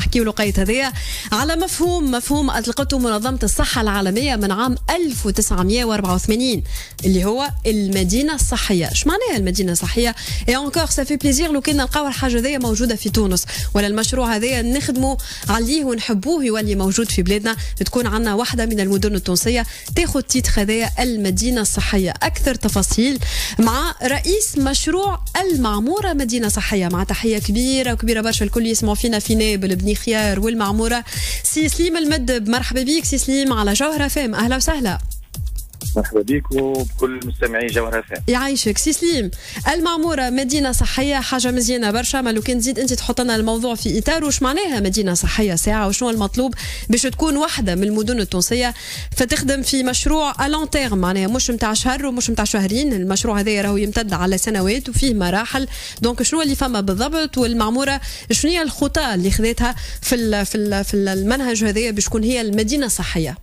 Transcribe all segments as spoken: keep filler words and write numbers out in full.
نحكيو لقيت هذايا على مفهوم مفهوم أطلقته منظمة الصحة العالمية من عام ألف وتسعمائة وأربعة وثمانين اللي هو المدينة الصحية. اش معناها المدينة الصحية؟ اي انكور سا في بليزير لو كان نلقاو الحاجة هذيا موجودة في تونس، ولا المشروع هذايا نخدموا عليه ونحبوه يولي موجود في بلادنا، تكون عندنا واحدة من المدن التونسية تاخذ تيتر هذايا المدينة الصحية. أكثر تفاصيل مع رئيس مشروع المعمورة مدينة صحية، مع تحية كبيرة وكبيرة برشا الكل يسمعوا فينا في نابل بني خيار والمعمورة. سي سليم المدب، مرحبا بيك سي سليم على جوهرة فام، أهلا وسهلا. مرحبا بك وبكل مستمعي جوهرة فام. يعيشك سي سليم. المعمورة مدينة صحية حاجة مزيانة برشا، ما لو كان تزيد أنت تحط لنا الموضوع في إطار وش معناها مدينة صحية ساعة، وشنو المطلوب باش تكون واحدة من المدن التونسية فتخدم في مشروع ألون تيرم، معناها مش متاع شهر ومش متاع شهرين، المشروع هذا راهو يمتد على سنوات وفيه مراحل. دونك شنو اللي فما بالضبط، والمعمورة شنو هي الخطى اللي خذتها في ال في ال في المنهج هذايا باش تكون هي المدينة الصحية؟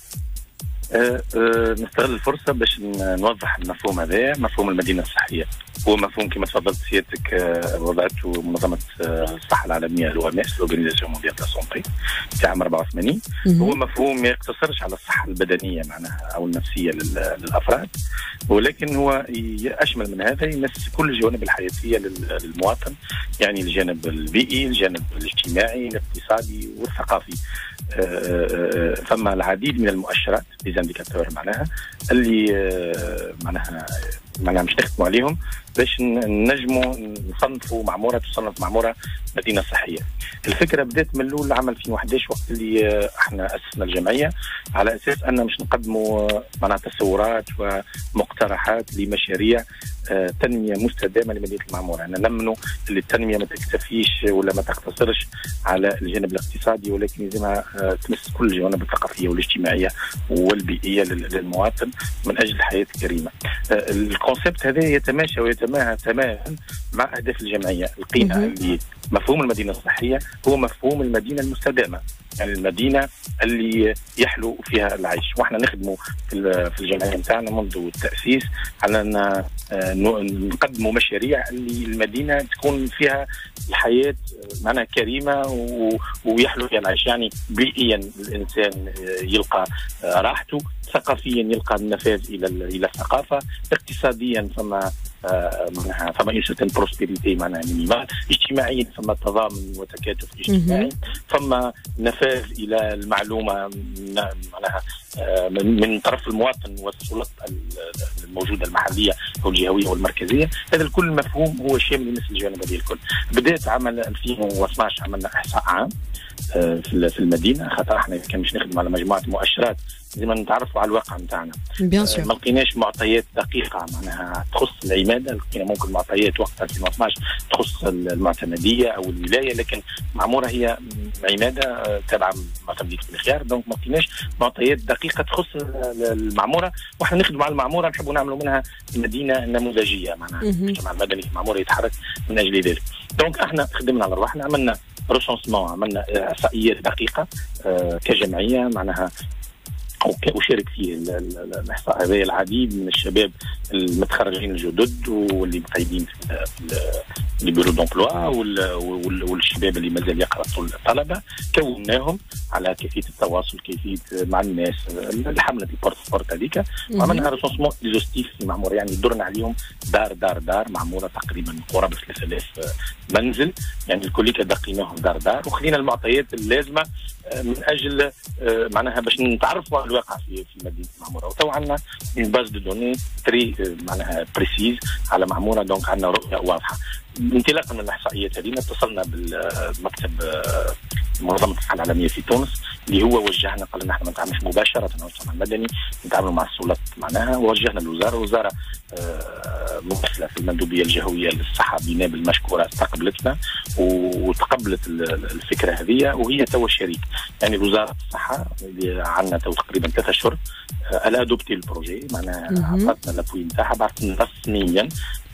أه أه نستغل الفرصة باش نوضح المفهوم هذا. مفهوم المدينة الصحية هو مفهوم كما تفضلت سيادتك أه وضعته منظمة الصحة العالمية الأو إم إس الأورغانيزاسيون مونديال دو لا سونتي في عام أربعة وثمانين. هو مفهوم ما يقتصرش على الصحة البدنية معناها أو النفسية للأفراد، ولكن هو أشمل من هذا، يمس كل الجوانب الحياتية للمواطن، يعني الجانب البيئي، الجانب الاجتماعي، الاقتصادي والثقافي. ثم العديد من المؤشرات ديزانديكاتور معناها اللي معناها معناها مش نخدموا عليهم باش نجموا نصنفوا معموره تصنف معموره مدينه صحيه. الفكره بدات من الاول عام ألفين وأحد عشر وقت اللي احنا اسسنا الجمعيه على اساس ان مش نقدموا معناها تصورات ومقترحات لمشاريع تنميه مستدامه لمدينه المعموره. انا نمنوا اللي التنميه ما تكتفيش ولا ما تقتصرش على الجانب الاقتصادي، ولكن لازمها تمس كل الجوانب الثقافيه والاجتماعيه والبيئيه للمواطن من اجل الحياه الكريمه. الكونسيبت هذا يتماشى ويتماهى تماما مع اهداف الجمعيه. لقينا اللي مفهوم المدينه الصحيه هو مفهوم المدينه المستدامه، يعني المدينه اللي يحلو فيها العيش. واحنا نخدموا في الجمعيه نتاعنا منذ التاسيس على ان نقدموا مشاريع اللي المدينه تكون فيها الحياه معناها كريمه ويحلو فيها العيش، يعني بيئيا الانسان يلقى راحته، ثقافيا يلقى النفاذ الى الى الثقافه، اقتصاديا فما معناها فما اون سيرتين بروسبيريتي معناها مينيمال، اجتماعيا فما تضامن وتكاتف اجتماعي، فما نفاذ الى المعلومه معناها من طرف المواطن والسلطات الموجوده المحليه او الجهويه والمركزيه. هذا الكل مفهوم هو شامل لمثل الجوانب هذه الكل. بدات عام ألفين واثناعش عملنا احصاء عام في المدينه، خاطر احنا كان مش نخدم على مجموعه مؤشرات لازم نتعرفوا على الواقع نتاعنا. أه ما لقيناش معطيات دقيقه معناها تخص العماده، لقينا ممكن معطيات وقت ألفين واثناعش تخص المعتمديه او الولايه، لكن معموره هي عماده تابعه معتمديه بني خيار، دونك ما لقيناش معطيات دقيقه تخص المعموره. واحنا نخدموا على المعموره نحبوا نعملوا منها مدينه نموذجيه معناها المجتمع المدني في المعموره يتحرك من اجل ذلك. دونك احنا خدمنا على رواحنا، عملنا ريسونسمون، عملنا احصائيات دقيقه أه كجمعيه معناها، وشارك فيه الاحصاء هذا العديد من الشباب المتخرجين الجدد واللي مقيدين في البيرو دومبلوا والشباب اللي مازال يقرأوا الطلبه. كوناهم على كيفيه التواصل، كيفيه مع الناس، الحمله دي بورت بورت هذيك، وعملنا ريسونسمون اكزوستيف في المعموره، يعني درنا عليهم دار دار دار معموره تقريبا قرابه ثلاثة آلاف منزل، يعني الكل دقيناهم دار دار وخلينا المعطيات اللازمه من اجل معناها باش نتعرفوا على الواقع في في مدينه المعموره. وتو عندنا اون باز دو دوني تري معناها بريسيز على معموره، دونك عندنا رؤيه واضحه. انطلاقا من الاحصائيات هذه اتصلنا بالمكتب منظمه الصحه العالميه في تونس اللي هو وجهنا، قال لنا احنا ما نتعاملش مباشره مع المجتمع المدني، نتعاملوا مع السلطات معناها، ووجهنا الوزاره. الوزاره ممثله في المندوبيه الجهويه للصحه بنابل المشكوره استقبلتنا وتقبلت الفكره هذه، وهي تو شريك. يعني وزاره الصحه اللي عندنا تو تقريبا ثلاثة اشهر الا ادوبتي البروجي معناها عطتنا لابوي نتاعها، بعثنا رسميا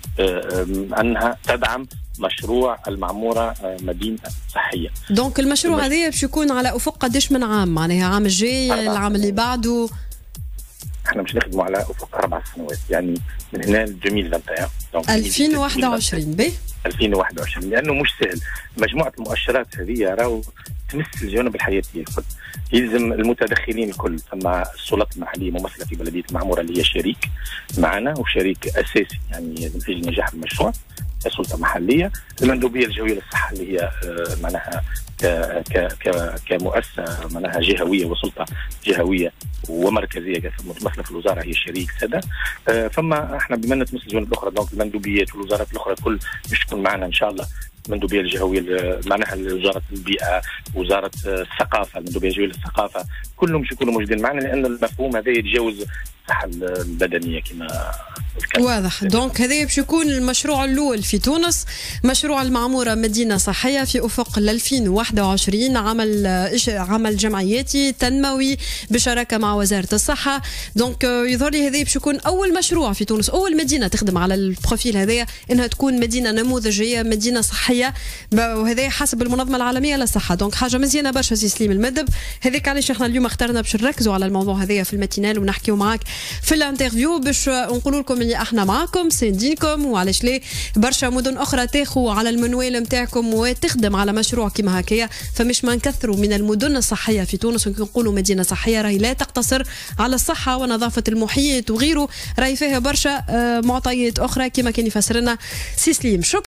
انها تدعم مشروع المعموره مدينه صحيه. دونك المشروع هذا باش يكون على افق قداش من عام؟ معناها عام الجاي، العام اللي بعده؟ احنا مش نخدموا على افق اربع سنوات، يعني من هنا ل ألفين وواحد وعشرين. ألفين وواحد وعشرين به ألفين وواحد وعشرين، لانه مش سهل. مجموعه المؤشرات هذه راهو تمس الجوانب الحياتيه الكل. يلزم المتدخلين الكل، ثم السلطات المحليه ممثله في بلديه المعموره اللي هي شريك معنا وشريك اساسي يعني من اجل نجاح المشروع كسلطه محليه. المندوبيه الجويه للصحه اللي هي معناها ك ك ك كمؤسسه معناها جهويه وسلطه جهويه ومركزيه متمثله في الوزاره هي شريك ساده. فما احنا بما نتمس الجوانب الاخرى دونك المندوبيات والوزارات الاخرى الكل باش تكون معنا ان شاء الله. المندوبيه الجهويه معناها وزاره البيئه، وزاره الثقافه، المندوبيه الجهويه للثقافه، كلهم باش يكونوا موجودين معنا لان المفهوم هذا يتجاوز الصحه البدنيه كما واضح. دونك هذا باش يكون المشروع الاول في تونس، مشروع المعموره مدينه صحيه في افق ألفين وواحد وعشرين، عمل عمل جمعياتي تنموي بشراكه مع وزاره الصحه. دونك يظهر لي هذا باش يكون اول مشروع في تونس، اول مدينه تخدم على البروفيل هذايا انها تكون مدينه نموذجيه، مدينه صحيه، وهذا حسب المنظمه العالميه للصحه. دونك حاجه مزيانه برشا سي سليم المدب. هذاك علاش احنا اليوم اخترنا باش نركزوا على الموضوع هذايا في الماتينال ونحكيوا معاك في الانترفيو باش نقولوا لكم اللي احنا معاكم ساندينكم، وعلاش ليه برشا مدن اخرى تاخذوا على المنوال نتاعكم وتخدم على مشروع كيما هكايا. فمش ما نكثروا من المدن الصحيه في تونس ونقولوا مدينه صحيه راهي لا تقتصر على الصحه ونظافه المحيط وغيره، راهي فيها برشا معطيات اخرى كما كان يفسر لنا سي سليم. شكرا.